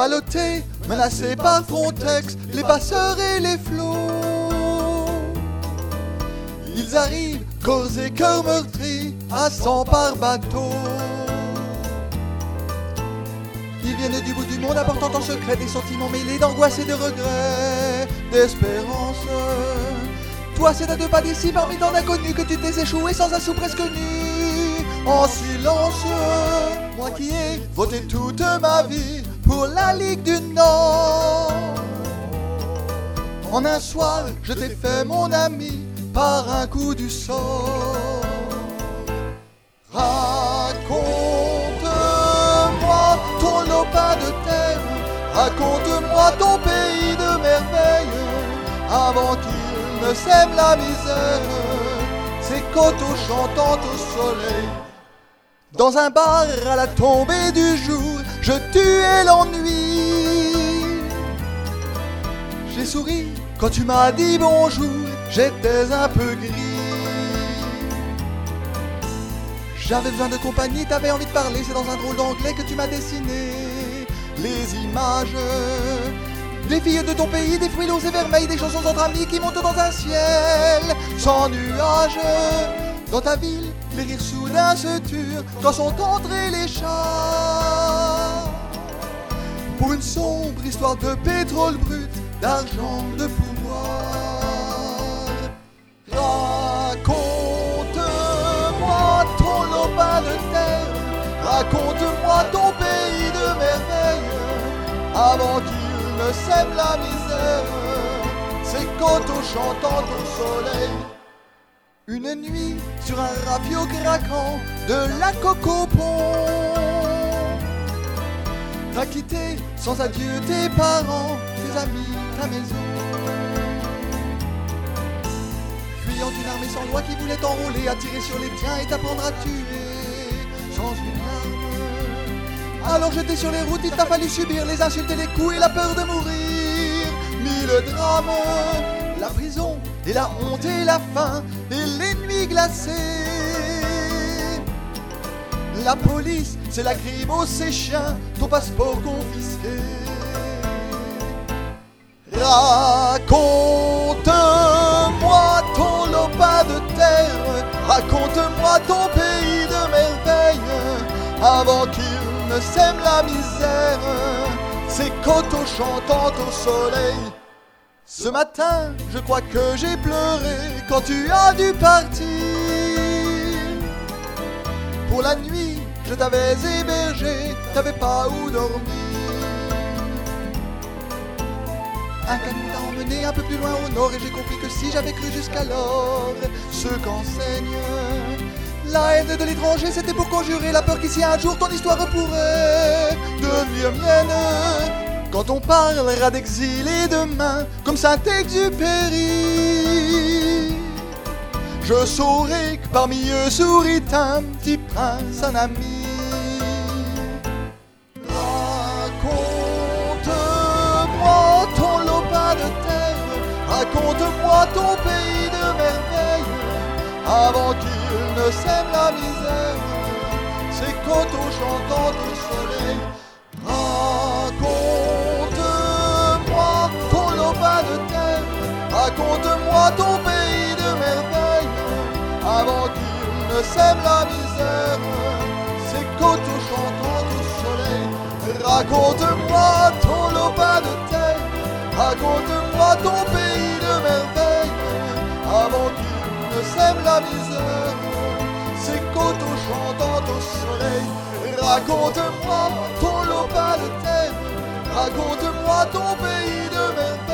ballottés, menacés par Frontex, les passeurs et les flots. Ils arrivent, corps et cœurs meurtris, à 100 par bateau. Ils viennent du bout du monde apportant en secret des sentiments mêlés d'angoisse et de regret, d'espérance. Toi c'est à 2 pas d'ici parmi tant d'inconnus que tu t'es échoué sans un sou presque nu, en silence. Moi qui ai voté toute ma vie pour la Ligue du Nord, en un soir je t'ai fait mon ami par un coup du sort. Raconte-moi ton lopin de terre, raconte-moi ton pays de merveilles, avant qu'il ne sème la misère, ses coteaux chantant au soleil. Dans un bar à la tombée du jour, je tuais l'ennui. J'ai souri quand tu m'as dit bonjour, j'étais un peu gris. J'avais besoin de compagnie, t'avais envie de parler, c'est dans un drôle d'anglais que tu m'as dessiné les images des filles de ton pays, des fruits lourds et vermeils, des chansons entre amis qui montent dans un ciel sans nuages. Dans ta ville, les rires soudains se turent quand sont entrés les chats, pour une sombre histoire de pétrole brut, d'argent, de pouvoir. Raconte-moi ton lopin de terre, raconte-moi ton pays de merveilles, avant qu'il ne sème la misère, ses coteaux chantant au soleil. Une nuit sur un rafio craquant de la Coco-Pont, t'as quitté sans adieu tes parents, tes amis, ta maison, fuyant une armée sans loi qui voulait t'enrôler, à tirer sur les tiens et t'apprendre à tuer sans une larme. Alors j'étais sur les routes, il t'a fallu subir les insultes et les coups et la peur de mourir. 1000 drames, la prison et la honte et la faim et les nuits glacées. La police, c'est la crime aux chiens, ton passeport confisqué. Raconte-moi ton lopin de terre, raconte-moi ton pays de merveilles, avant qu'il ne sème la misère, ses coteaux chantant au soleil. Ce matin, je crois que j'ai pleuré quand tu as dû partir. Pour la nuit, je t'avais hébergé, t'avais pas où dormir. Un canot t'a emmené un peu plus loin au nord, et j'ai compris que si j'avais cru jusqu'alors ce qu'enseigne la haine de l'étranger, c'était pour conjurer la peur qu'ici un jour ton histoire pourrait devenir mienne. Quand on parlera d'exilés demain, comme Saint-Exupéry, je saurai que parmi eux sourit un petit prince, un ami. Raconte-moi ton lopin de terre, raconte-moi ton pays de merveilles, avant qu'il ne sème la misère, ses coteaux chantant au soleil. Raconte-moi ton lopin de terre, raconte-moi ton pays de merveilles, avant qu'il ne sème la misère, ses coteaux chantant au soleil. Raconte-moi ton lopin de terre, raconte-moi ton pays de merveilles, avant qu'il ne sème la misère, ses coteaux chantant au soleil. Raconte-moi ton lopin de terre, raconte-moi ton pays de merveilles,